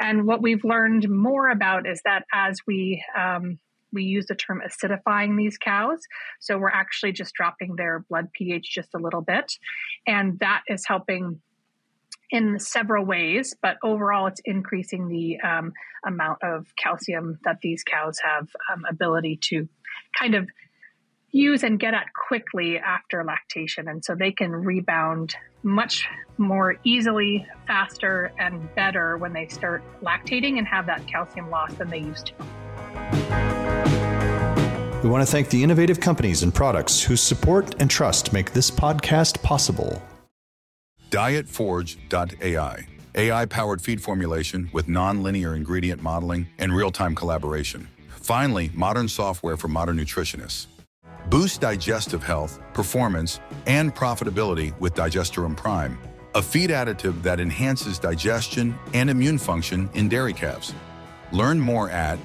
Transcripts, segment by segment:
And what we've learned more about is that as we use the term acidifying these cows. So we're actually just dropping their blood pH just a little bit. And that is helping in several ways, but overall it's increasing the amount of calcium that these cows have ability to kind of use and get at quickly after lactation. And so they can rebound much more easily, faster, and better when they start lactating and have that calcium loss than they used to. We want to thank the innovative companies and products whose support and trust make this podcast possible. Dietforge.ai, AI-powered feed formulation with non-linear ingredient modeling and real-time collaboration. Finally, modern software for modern nutritionists. Boost digestive health, performance, and profitability with Digesterum Prime, a feed additive that enhances digestion and immune function in dairy calves. Learn more at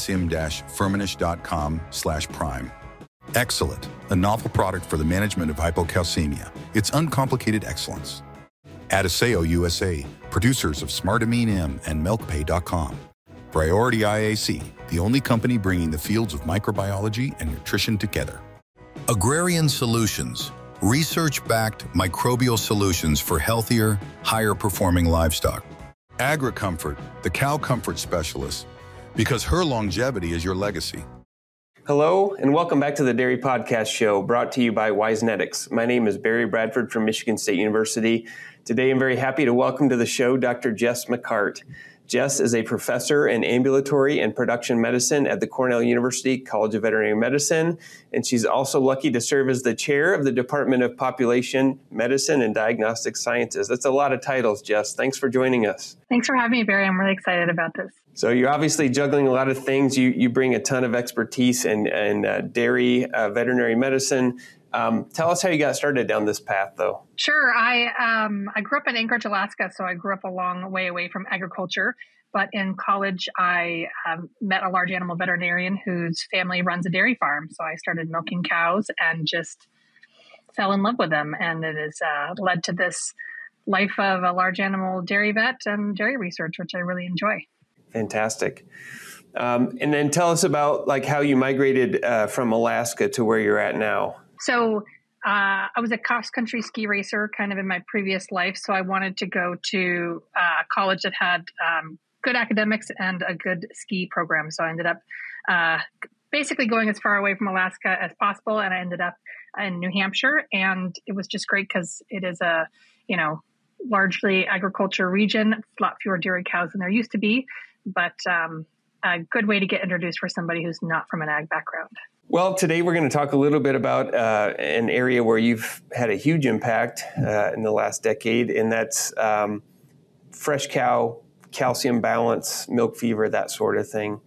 dsm-firmenich.com/prime. Excellent, a novel product for the management of hypocalcemia. It's uncomplicated excellence. Adisseo USA, producers of Smartamine M and MilkPay.com. Priority IAC, the only company bringing the fields of microbiology and nutrition together. Agrarian Solutions, research-backed microbial solutions for healthier, higher-performing livestock. AgriComfort, the cow comfort specialist, because her longevity is your legacy. Hello, and welcome back to the Dairy Podcast Show, brought to you by Wisenetics. My name is Barry Bradford from Michigan State University. Today, I'm very happy to welcome to the show Dr. Jess McCart. Jess is a professor in ambulatory and production medicine at the Cornell University College of Veterinary Medicine, and she's also lucky to serve as the chair of the Department of Population Medicine and Diagnostic Sciences. That's a lot of titles, Jess. Thanks for joining us. Thanks for having me, Barry. I'm really excited about this. So you're obviously juggling a lot of things. You bring a ton of expertise in dairy veterinary medicine. Tell us how you got started down this path, though. Sure. I grew up in Anchorage, Alaska, so I grew up a long way away from agriculture. But in college, I met a large animal veterinarian whose family runs a dairy farm. So I started milking cows and just fell in love with them. And it has led to this life of a large animal dairy vet and dairy research, which I really enjoy. Fantastic. And then tell us about how you migrated from Alaska to where you're at now. So I was a cross-country ski racer kind of in my previous life. So I wanted to go to a college that had good academics and a good ski program. So I ended up basically going as far away from Alaska as possible. And I ended up in New Hampshire. And it was just great because it is a, largely agriculture region, a lot fewer dairy cows than there used to be, but a good way to get introduced for somebody who's not from an ag background. Well, today we're going to talk a little bit about an area where you've had a huge impact in the last decade, and that's fresh cow, calcium balance, milk fever, that sort of thing.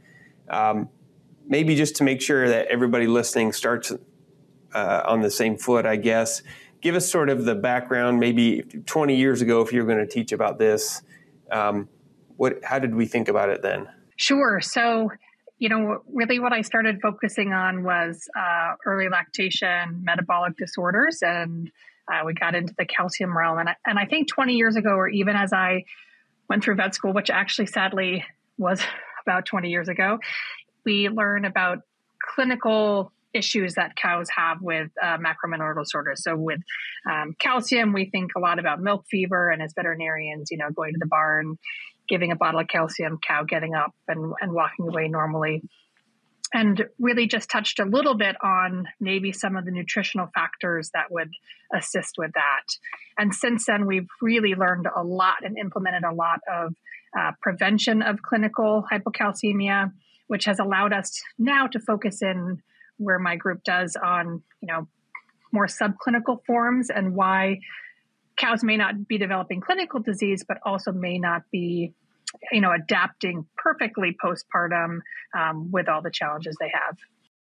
Maybe just to make sure that everybody listening starts on the same foot, I guess, give us sort of the background, maybe 20 years ago, if you were going to teach about this, how did we think about it then? Sure. So, really what I started focusing on was early lactation, metabolic disorders, and we got into the calcium realm. And I think 20 years ago, or even as I went through vet school, which actually sadly was about 20 years ago, we learned about clinical issues that cows have with macromineral disorders. So with calcium, we think a lot about milk fever, and as veterinarians, going to the barn, giving a bottle of calcium, cow getting up and walking away normally. And really just touched a little bit on maybe some of the nutritional factors that would assist with that. And since then, we've really learned a lot and implemented a lot of prevention of clinical hypocalcemia, which has allowed us now to focus in where my group does on, more subclinical forms and why cows may not be developing clinical disease, but also may not be, adapting perfectly postpartum with all the challenges they have.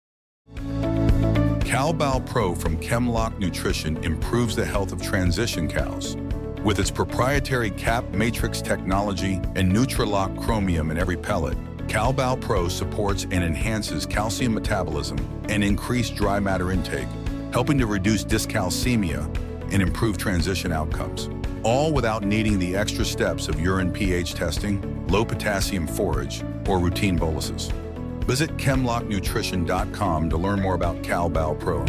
CowBal Pro from Chemlock Nutrition improves the health of transition cows. With its proprietary cap matrix technology and Nutrilock chromium in every pellet, CowBal Pro supports and enhances calcium metabolism and increased dry matter intake, helping to reduce dyscalcemia and improve transition outcomes. all without needing the extra steps of urine pH testing, low potassium forage, or routine boluses. Visit ChemlockNutrition.com to learn more about CalBal Pro.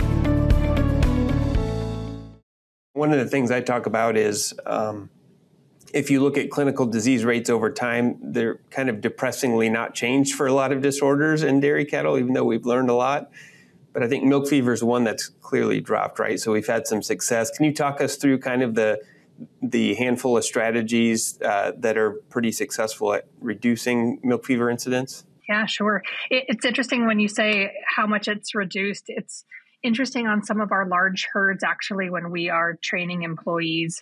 One of the things I talk about is if you look at clinical disease rates over time, they're kind of depressingly not changed for a lot of disorders in dairy cattle, even though we've learned a lot. But I think milk fever is one that's clearly dropped, right? So we've had some success. Can you talk us through kind of the handful of strategies that are pretty successful at reducing milk fever incidence? Yeah, sure. It's interesting when you say how much it's reduced. It's interesting on some of our large herds, actually, when we are training employees,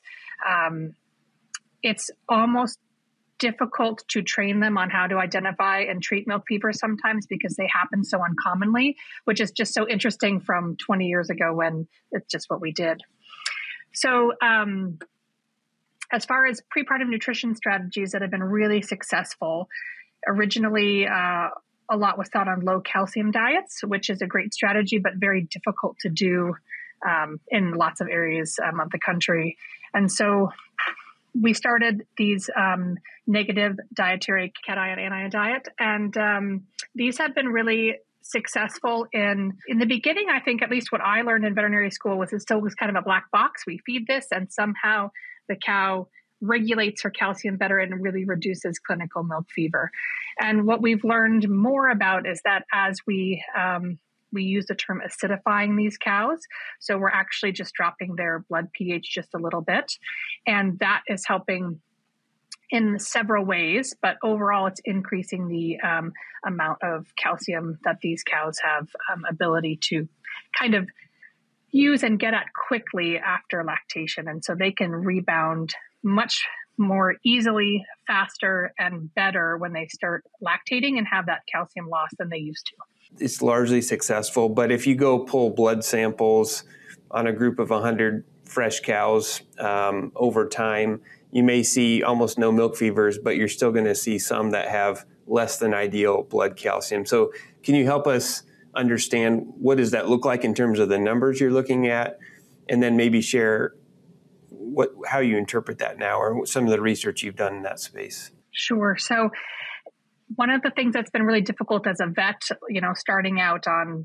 it's almost difficult to train them on how to identify and treat milk fever sometimes because they happen so uncommonly, which is just so interesting from 20 years ago when it's just what we did. So as far as prepartum nutrition strategies that have been really successful, originally a lot was thought on low calcium diets, which is a great strategy, but very difficult to do in lots of areas of the country. And so we started these negative dietary cation anion diet, and these have been really successful in the beginning. I think at least what I learned in veterinary school was it still was kind of a black box. We feed this and somehow the cow regulates her calcium better and really reduces clinical milk fever. And what we've learned more about is that as we use the term acidifying these cows. So we're actually just dropping their blood pH just a little bit. And that is helping in several ways, but overall it's increasing the amount of calcium that these cows have ability to kind of use and get at quickly after lactation. And so they can rebound much more easily, faster, and better when they start lactating and have that calcium loss than they used to. It's largely successful, but if you go pull blood samples on a group of 100 fresh cows over time, you may see almost no milk fevers, but you're still going to see some that have less than ideal blood calcium. So can you help us understand what does that look like in terms of the numbers you're looking at, and then maybe share how you interpret that now or some of the research you've done in that space? Sure. So one of the things that's been really difficult as a vet, starting out on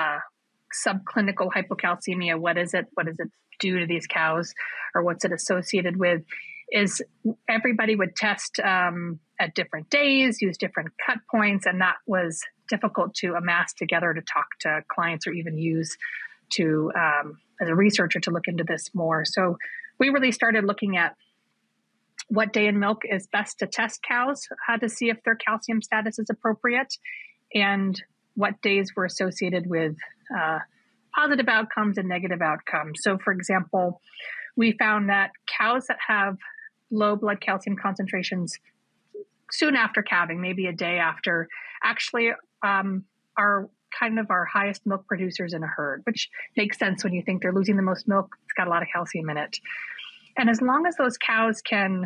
subclinical hypocalcemia, what does it do to these cows, or what's it associated with, is everybody would test at different days, use different cut points, and that was difficult to amass together to talk to clients or even use to as a researcher to look into this more. So we really started looking at what day in milk is best to test cows to see if their calcium status is appropriate, and what days were associated with positive outcomes and negative outcomes. So, for example, we found that cows that have low blood calcium concentrations soon after calving, maybe a day after, actually are kind of our highest milk producers in a herd, which makes sense when you think they're losing the most milk. It's got a lot of calcium in it. And as long as those cows can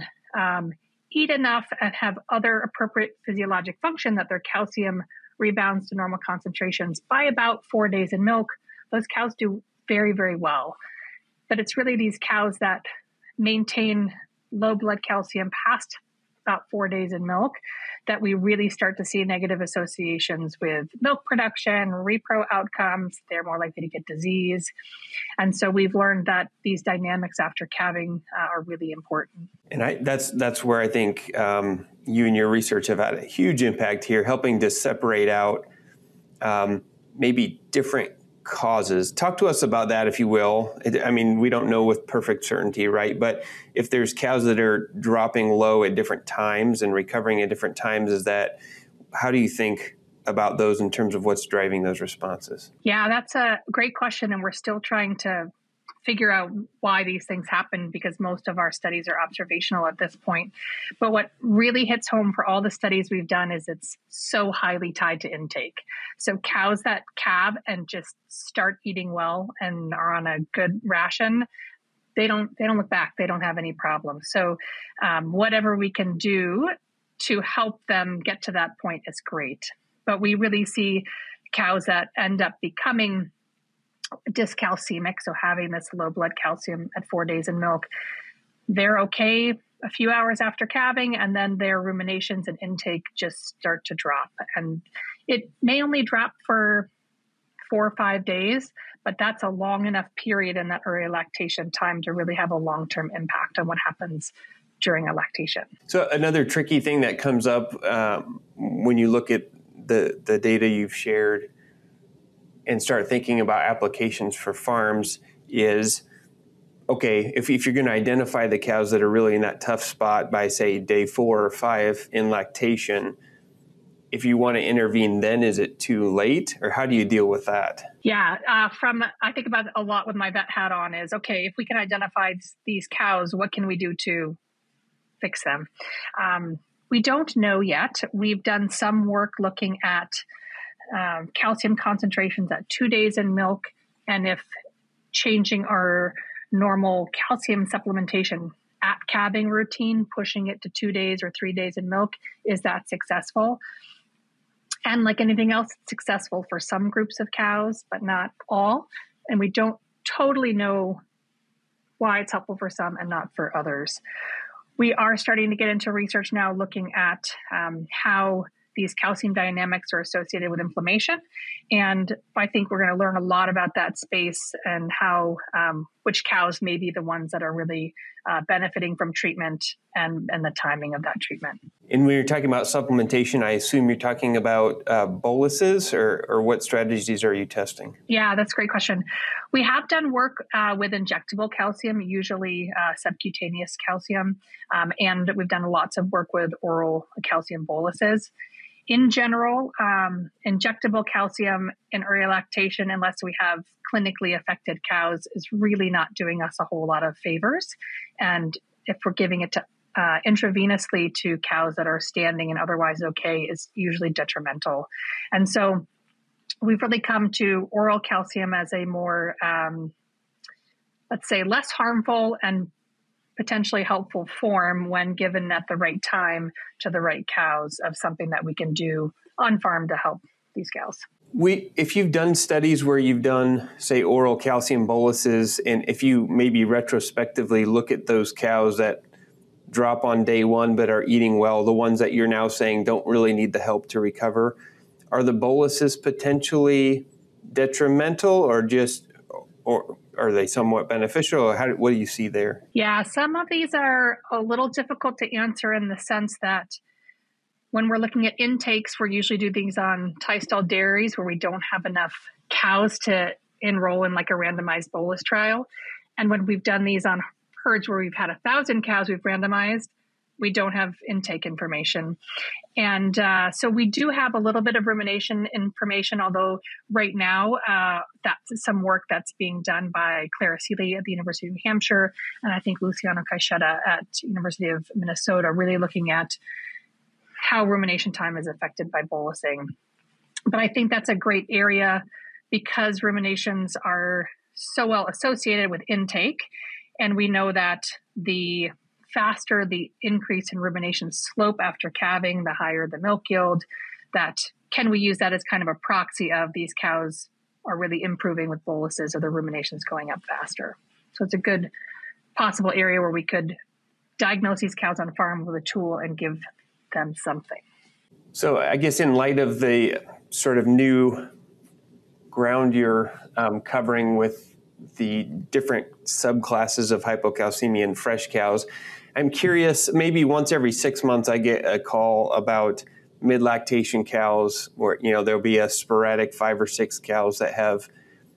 eat enough and have other appropriate physiologic function that their calcium rebounds to normal concentrations by about 4 days in milk, those cows do very, very well. But it's really these cows that maintain low blood calcium past about 4 days in milk that we really start to see negative associations with milk production, repro outcomes. They're more likely to get disease. And so we've learned that these dynamics after calving are really important. And that's where I think you and your research have had a huge impact here, helping to separate out maybe different causes. Talk to us about that, if you will. We don't know with perfect certainty, right? But if there's cows that are dropping low at different times and recovering at different times, how do you think about those in terms of what's driving those responses? Yeah, that's a great question. And we're still trying to figure out why these things happen because most of our studies are observational at this point. But what really hits home for all the studies we've done is it's so highly tied to intake. So cows that calve and just start eating well and are on a good ration, they don't look back. They don't have any problems. So whatever we can do to help them get to that point is great. But we really see cows that end up becoming dyscalcemic, so having this low blood calcium at 4 days in milk, they're okay a few hours after calving, and then their ruminations and intake just start to drop. And it may only drop for 4 or 5 days, but that's a long enough period in that early lactation time to really have a long-term impact on what happens during a lactation. So another tricky thing that comes up when you look at the data you've shared and start thinking about applications for farms is, okay, if you're going to identify the cows that are really in that tough spot by, say, day 4 or 5 in lactation, if you want to intervene then, is it too late? Or how do you deal with that? Yeah, I think about a lot with my vet hat on is, okay, if we can identify these cows, what can we do to fix them? We don't know yet. We've done some work looking at calcium concentrations at 2 days in milk, and if changing our normal calcium supplementation at calving routine, pushing it to 2 days or 3 days in milk, is that successful? And like anything else, it's successful for some groups of cows, but not all. And we don't totally know why it's helpful for some and not for others. We are starting to get into research now looking at how these calcium dynamics are associated with inflammation. And I think we're going to learn a lot about that space and how which cows may be the ones that are really benefiting from treatment and the timing of that treatment. And when you're talking about supplementation, I assume you're talking about boluses, or what strategies are you testing? Yeah, that's a great question. We have done work with injectable calcium, usually subcutaneous calcium, and we've done lots of work with oral calcium boluses. In general, injectable calcium in early lactation, unless we have clinically affected cows, is really not doing us a whole lot of favors. And if we're giving it to intravenously to cows that are standing and otherwise okay, is usually detrimental. And so we've really come to oral calcium as a more, let's say, less harmful and potentially helpful form when given at the right time to the right cows of something that we can do on farm to help these cows. If you've done studies where you've done, say, oral calcium boluses, and if you maybe retrospectively look at those cows that drop on day 1 but are eating well, the ones that you're now saying don't really need the help to recover, are the boluses potentially detrimental or are they somewhat beneficial? Or what do you see there? Yeah, some of these are a little difficult to answer in the sense that when we're looking at intakes, we're usually do things on tie-stall dairies where we don't have enough cows to enroll in like a randomized bolus trial. And when we've done these on herds where we've had 1,000 cows we've randomized, we don't have intake information. And so we do have a little bit of rumination information, although right now that's some work that's being done by Clara Seeley at the University of New Hampshire, and I think Luciano Caixeta at University of Minnesota, really looking at how rumination time is affected by bolusing. But I think that's a great area because ruminations are so well associated with intake, and we know that the faster the increase in rumination slope after calving, the higher the milk yield. That can we use that as kind of a proxy of these cows are really improving with boluses or the ruminations going up faster. So it's a good possible area where we could diagnose these cows on farm with a tool and give them something. So I guess in light of the sort of new ground you're covering with the different subclasses of hypocalcemia in fresh cows, I'm curious, maybe once every 6 months I get a call about mid-lactation cows where, there'll be a sporadic 5 or 6 cows that have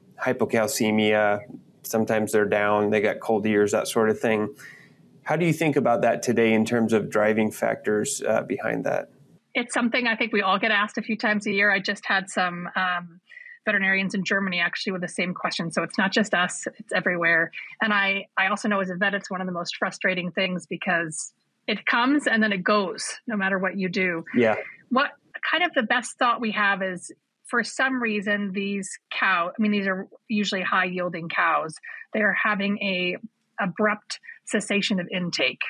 hypocalcemia. Sometimes they're down, they got cold ears, that sort of thing. How do you think about that today in terms of driving factors behind that? It's something I think we all get asked a few times a year. I just had some veterinarians in Germany actually with the same question. So it's not just us, it's everywhere. And I also know as a vet, it's one of the most frustrating things because it comes and then it goes no matter what you do. Yeah. What kind of the best thought we have is for some reason, these are usually high yielding cows. They're having a abrupt cessation of intake.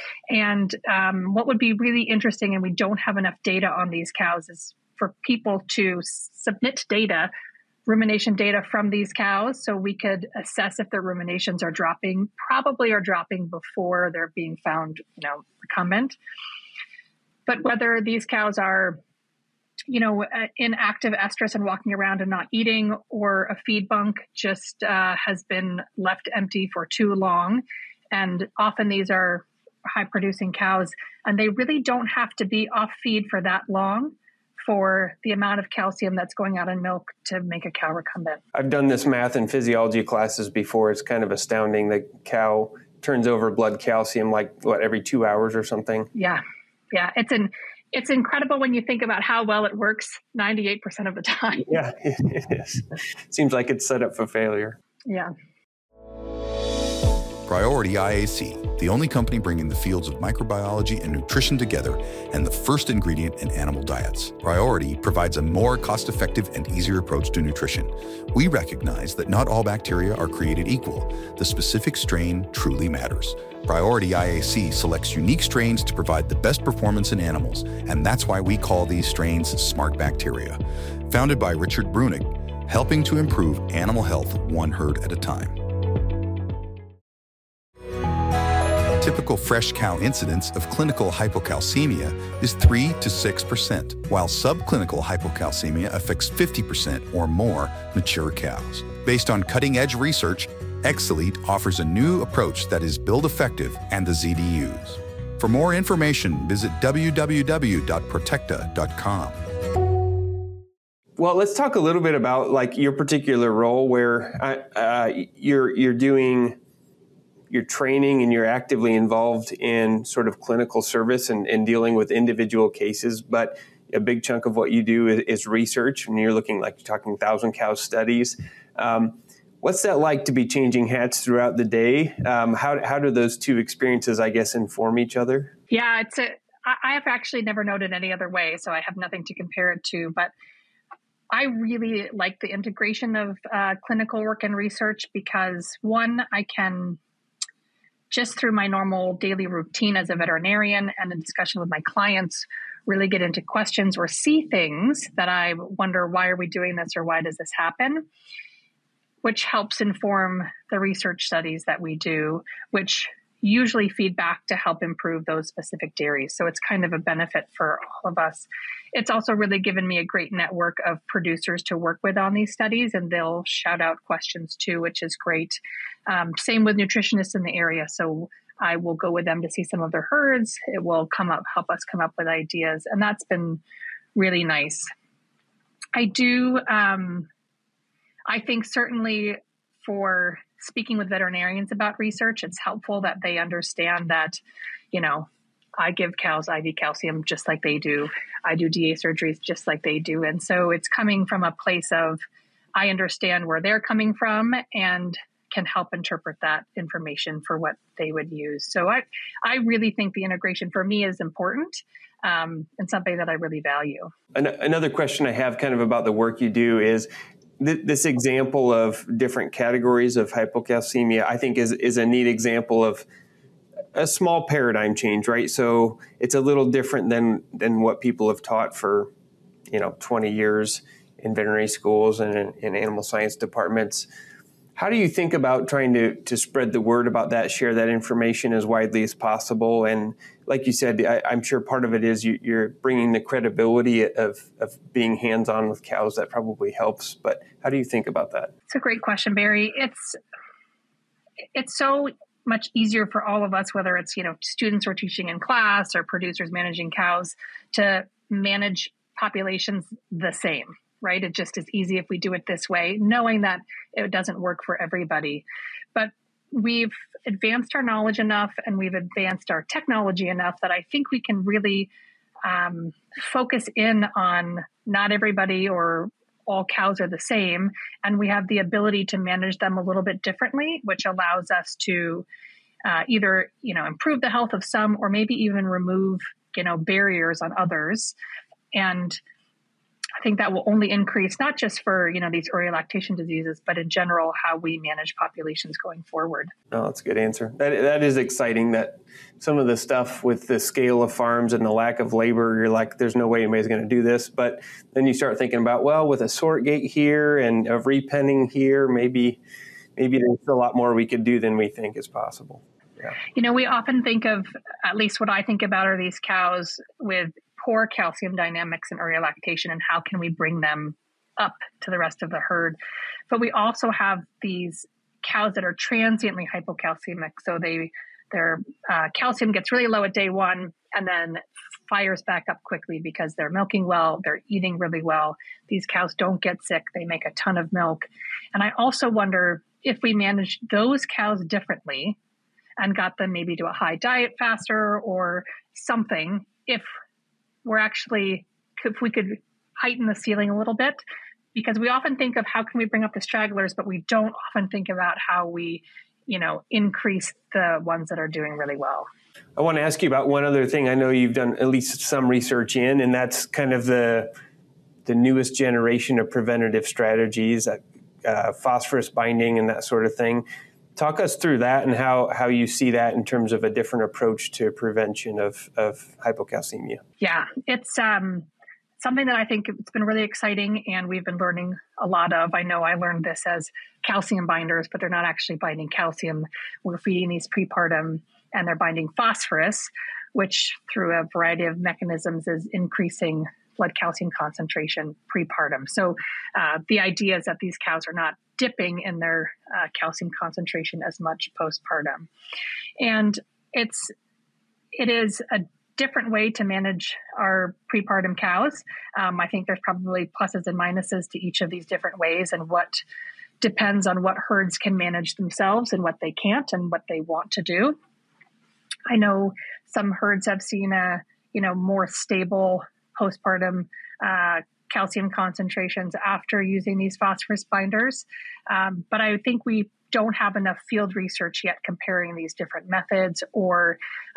And what would be really interesting, and we don't have enough data on these cows, is for people to submit data rumination data from these cows so we could assess if their ruminations are dropping, probably are dropping before they're being found, recumbent. But whether these cows are, in active estrus and walking around and not eating, or a feed bunk just has been left empty for too long. And often these are high producing cows, and they really don't have to be off feed for that long for the amount of calcium that's going out in milk to make a cow recumbent. I've done this math in physiology classes before. It's kind of astounding. The cow turns over blood calcium every 2 hours or something. Yeah. It's incredible when you think about how well it works 98% of the time. Yeah, it is. Seems like it's set up for failure. Yeah. Priority IAC, the only company bringing the fields of microbiology and nutrition together and the first ingredient in animal diets. Priority provides a more cost-effective and easier approach to nutrition. We recognize that not all bacteria are created equal. The specific strain truly matters. Priority IAC selects unique strains to provide the best performance in animals, and that's why we call these strains smart bacteria. Founded by Richard Brunig, helping to improve animal health one herd at a time. Typical fresh cow incidence of clinical hypocalcemia is 3 to 6%, while subclinical hypocalcemia affects 50% or more mature cows. Based on cutting-edge research, Exelite offers a new approach that is build effective and easy to use. For more information, visit www.protecta.com. Well, let's talk a little bit about your particular role where you're doing your training and you're actively involved in sort of clinical service and dealing with individual cases, but a big chunk of what you do is research, and you're looking you're talking 1,000 cow studies. What's that like to be changing hats throughout the day? How do those two experiences, I guess, inform each other? Yeah, I have actually never known it any other way, so I have nothing to compare it to, but I really like the integration of clinical work and research because, one, I can, just through my normal daily routine as a veterinarian and in discussion with my clients, really get into questions or see things that I wonder, why are we doing this or why does this happen? Which helps inform the research studies that we do, which usually feed back to help improve those specific dairies. So it's kind of a benefit for all of us. It's also really given me a great network of producers to work with on these studies, and they'll shout out questions too, which is great. Same with nutritionists in the area. So I will go with them to see some of their herds. It will help us come up with ideas. And that's been really nice. I think certainly for speaking with veterinarians about research, it's helpful that they understand that, I give cows IV calcium just like they do. I do DA surgeries just like they do. And so it's coming from a place of, I understand where they're coming from and can help interpret that information for what they would use. So I really think the integration for me is important and something that I really value. Another question I have kind of about the work you do is, this example of different categories of hypocalcemia, I think is a neat example of a small paradigm change, right? So it's a little different than what people have taught for, 20 years in veterinary schools and in animal science departments. How do you think about trying to spread the word about that, share that information as widely as possible? And like you said, I'm sure part of it is you're bringing the credibility of being hands-on with cows. That probably helps. But how do you think about that? It's a great question, Barry. It's so much easier for all of us, whether it's, students we're teaching in class or producers managing cows, to manage populations the same, right? It just is easy if we do it this way, knowing that it doesn't work for everybody. But we've advanced our knowledge enough and we've advanced our technology enough that I think we can really focus in on not everybody or all cows are the same. And we have the ability to manage them a little bit differently, which allows us to either, improve the health of some or maybe even remove, barriers on others. And think that will only increase, not just for, these early lactation diseases, but in general, how we manage populations going forward. Oh, that's a good answer. That is exciting, that some of the stuff with the scale of farms and the lack of labor, you're like, there's no way anybody's going to do this. But then you start thinking about, well, with a sort gate here and a repenning here, maybe there's a lot more we could do than we think is possible. Yeah. We often think of, at least what I think about, are these cows with poor calcium dynamics and early lactation, and how can we bring them up to the rest of the herd. But we also have these cows that are transiently hypocalcemic. So their calcium gets really low at day one and then fires back up quickly because they're milking well, they're eating really well. These cows don't get sick. They make a ton of milk. And I also wonder if we manage those cows differently and got them maybe to a high diet faster or something, if we could heighten the ceiling a little bit, because we often think of how can we bring up the stragglers, but we don't often think about how we, increase the ones that are doing really well. I want to ask you about one other thing I know you've done at least some research in, and that's kind of the newest generation of preventative strategies, phosphorus binding and that sort of thing. Talk us through that and how you see that in terms of a different approach to prevention of hypocalcemia. Yeah, it's something that I think it's been really exciting, and we've been learning a lot of. I know I learned this as calcium binders, but they're not actually binding calcium. We're feeding these prepartum, and they're binding phosphorus, which through a variety of mechanisms is increasing blood calcium concentration prepartum. So the idea is that these cows are not dipping in their calcium concentration as much postpartum. And it is a different way to manage our prepartum cows. I think there's probably pluses and minuses to each of these different ways, and what depends on what herds can manage themselves and what they can't and what they want to do. I know some herds have seen a more stable postpartum calcium concentrations after using these phosphorus binders. But I think we don't have enough field research yet comparing these different methods, or,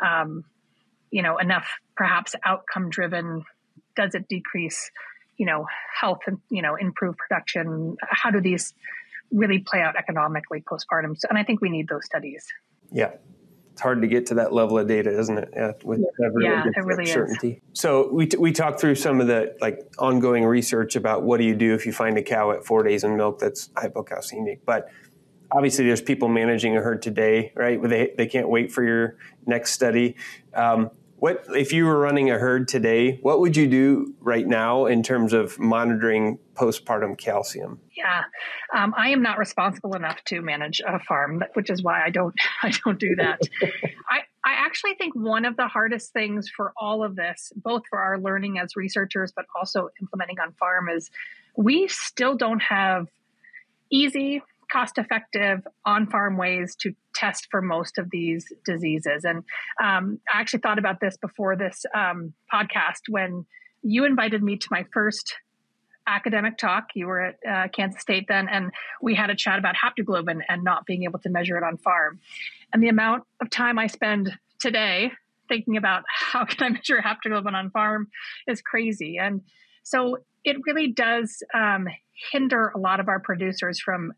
enough perhaps outcome driven. Does it decrease, health and, improve production? How do these really play out economically postpartum? And I think we need those studies. Yeah. It's hard to get to that level of data, isn't it? Yeah, it really certainty is. So we talked through some of the ongoing research about what do you do if you find a cow at 4 days in milk that's hypocalcemic. But obviously there's people managing a herd today, right? They can't wait for your next study. What if you were running a herd today, what would you do right now in terms of monitoring postpartum calcium? Yeah, I am not responsible enough to manage a farm, which is why I don't do that. I actually think one of the hardest things for all of this, both for our learning as researchers, but also implementing on farm, is we still don't have easy, cost-effective on-farm ways to test for most of these diseases. And I actually thought about this before this podcast when you invited me to my first academic talk. You were at Kansas State then, and we had a chat about haptoglobin and not being able to measure it on farm. And the amount of time I spend today thinking about how can I measure haptoglobin on farm is crazy. And so it really does hinder a lot of our producers from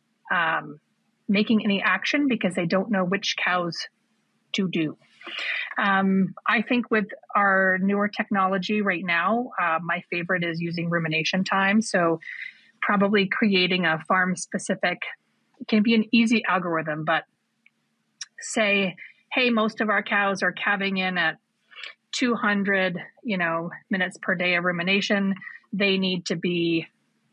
making any action because they don't know which cows to do. I think with our newer technology right now, my favorite is using rumination time. So probably creating a farm specific, it can be an easy algorithm, but say, hey, most of our cows are calving in at 200, minutes per day of rumination. They need to be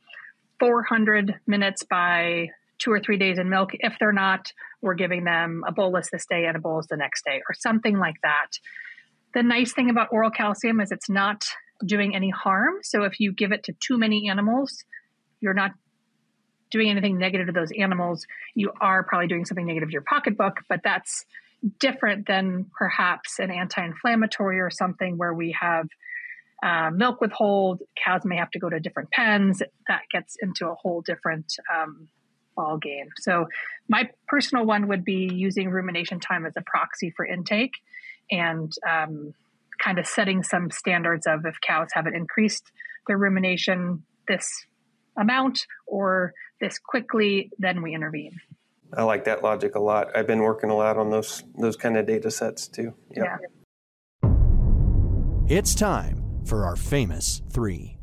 400 minutes by 2 or 3 days in milk. If they're not, we're giving them a bolus this day and a bolus the next day or something like that. The nice thing about oral calcium is it's not doing any harm. So if you give it to too many animals, you're not doing anything negative to those animals. You are probably doing something negative to your pocketbook, but that's different than perhaps an anti-inflammatory or something where we have milk withhold. Cows may have to go to different pens. That gets into a whole different ball game. So my personal one would be using rumination time as a proxy for intake. And kind of setting some standards of if cows haven't increased their rumination this amount or this quickly, then we intervene. I like that logic a lot. I've been working a lot on those kind of data sets too. Yep. Yeah. It's time for our famous three.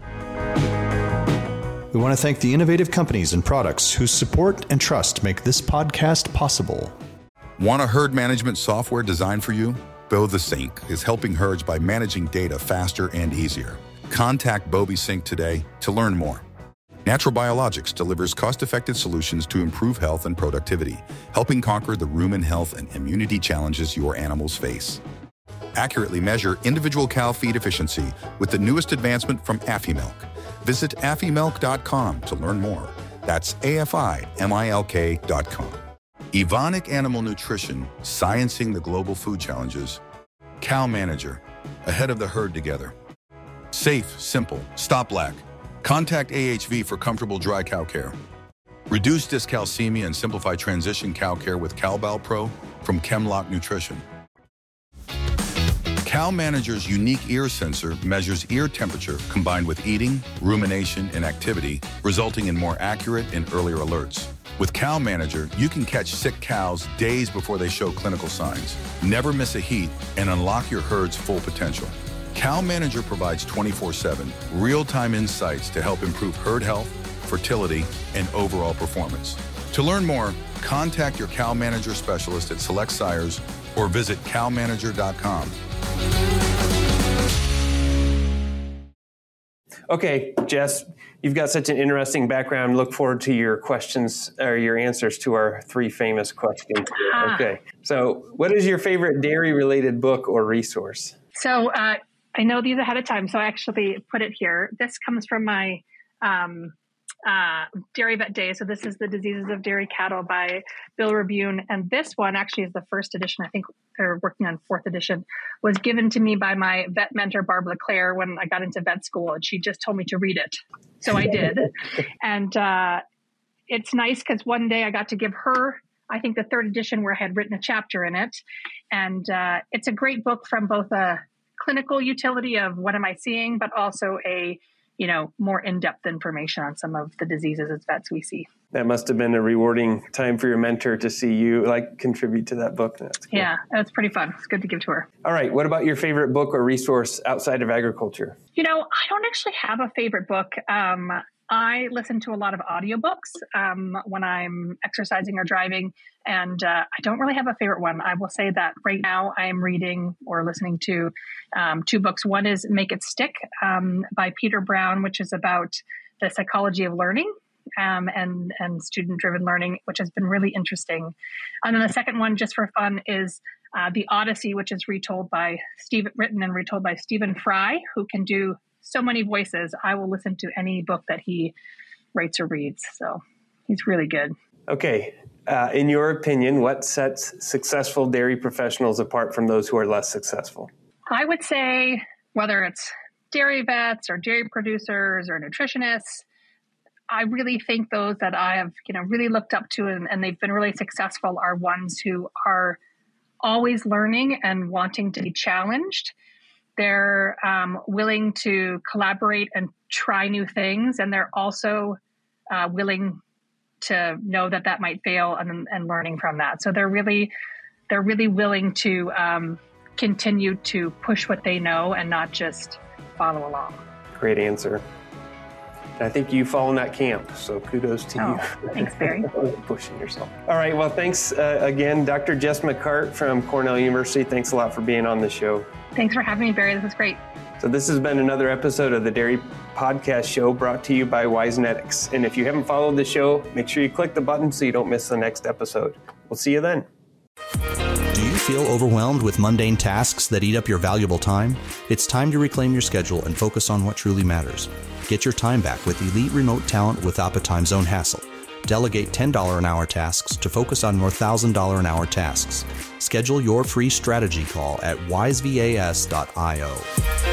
We want to thank the innovative companies and products whose support and trust make this podcast possible. Want a herd management software designed for you? BoTheSync is helping herds by managing data faster and easier. Contact BoBeSync today to learn more. Natural Biologics delivers cost-effective solutions to improve health and productivity, helping conquer the rumen health and immunity challenges your animals face. Accurately measure individual cow feed efficiency with the newest advancement from Afimilk. Visit afimilk.com to learn more. That's AFIMILK.com. Evonik Animal Nutrition, sciencing the global food challenges. Cow Manager, ahead of the herd together. Safe, simple, stop lack. Contact AHV for comfortable dry cow care. Reduce dyscalcemia and simplify transition cow care with CowBal Pro from Chemlock Nutrition. Cow Manager's unique ear sensor measures ear temperature combined with eating, rumination, and activity, resulting in more accurate and earlier alerts. With Cow Manager, you can catch sick cows days before they show clinical signs. Never miss a heat and unlock your herd's full potential. Cow Manager provides 24/7 real-time insights to help improve herd health, fertility, and overall performance. To learn more, contact your Cow Manager specialist at Select Sires or visit cowmanager.com. Okay, Jess, you've got such an interesting background. Look forward to your questions or your answers to our three famous questions. Okay, so what is your favorite dairy-related book or resource? So I know these ahead of time, so I actually put it here. This comes from my Dairy Vet Day. So this is The Diseases of Dairy Cattle by Bill Rabune. And this one actually is the first edition. I think they're working on fourth edition. Was given to me by my vet mentor, Barb LeClaire, when I got into vet school. And she just told me to read it. So I did. And it's nice because one day I got to give her, I think, the third edition where I had written a chapter in it. And it's a great book from both a clinical utility of what am I seeing, but also a more in-depth information on some of the diseases as vets we see. That must have been a rewarding time for your mentor to see you contribute to that book. That's cool. Yeah, that's pretty fun. It's good to give to her. All right. What about your favorite book or resource outside of agriculture? I don't actually have a favorite book. I listen to a lot of audiobooks when I'm exercising or driving, and I don't really have a favorite one. I will say that right now I'm reading or listening to two books. One is Make It Stick by Peter Brown, which is about the psychology of learning and student-driven learning, which has been really interesting. And then the second one, just for fun, is The Odyssey, which is written and retold by Stephen Fry, who can do so many voices. I will listen to any book that he writes or reads. So he's really good. Okay. In your opinion, what sets successful dairy professionals apart from those who are less successful? I would say whether it's dairy vets or dairy producers or nutritionists, I really think those that I have, really looked up to and they've been really successful are ones who are always learning and wanting to be challenged. They're willing to collaborate and try new things, and they're also willing to know that might fail and learning from that. So they're really willing to continue to push what they know and not just follow along. Great answer. I think you fall in that camp, so kudos to you. Thanks, Barry. Pushing yourself. All right, well, thanks again, Dr. Jess McCart from Cornell University. Thanks a lot for being on the show. Thanks for having me, Barry. This was great. So this has been another episode of the Dairy Podcast Show brought to you by Wisenetics. And if you haven't followed the show, make sure you click the button so you don't miss the next episode. We'll see you then. Do you feel overwhelmed with mundane tasks that eat up your valuable time? It's time to reclaim your schedule and focus on what truly matters. Get your time back with elite remote talent without the time zone hassle. Delegate $10 an hour tasks to focus on more $1,000 an hour tasks. Schedule your free strategy call at wisevas.io.